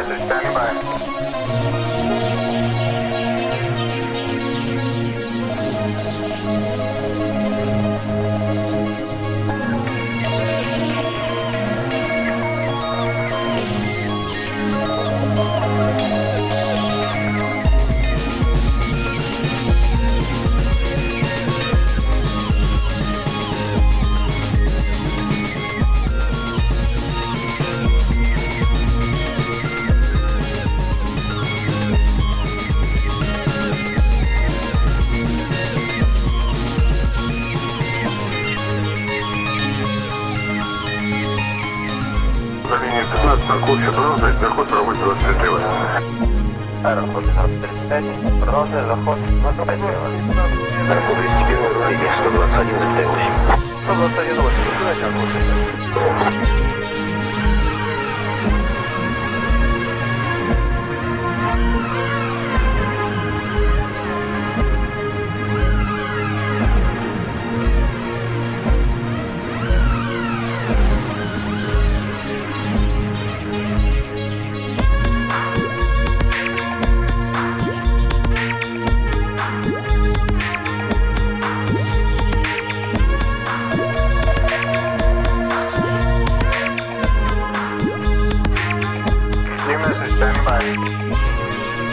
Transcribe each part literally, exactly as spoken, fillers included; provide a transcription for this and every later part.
message standing by. Линия пятнадцать, парковка продолжает заход, проводит двадцать три. Аэропорт тридцать пять, продолжает заход, двадцать пять. Аэропорт тридцать первый, линия сто двадцать один, восемь. сто двадцать один, восемь, куда сейчас? New message standing by.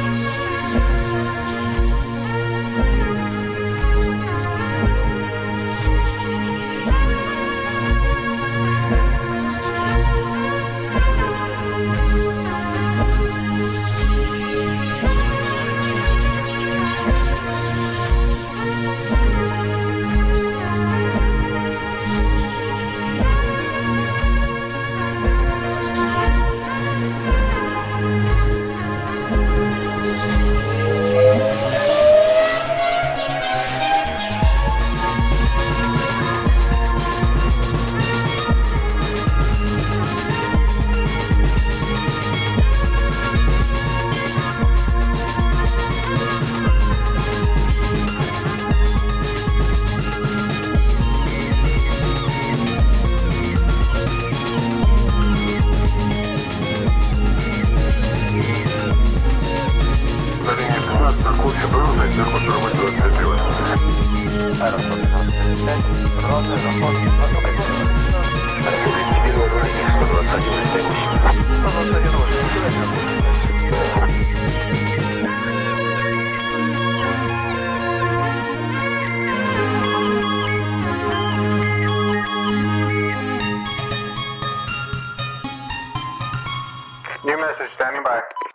Парковка продолжает заход, проводит двадцать три. Аэропорт тридцать пять, продолжает заход, двадцать пять. Аэропорт тридцать первый, линия сто двадцать один, восемь. сто двадцать один, восемь, куда сейчас? New message standing by.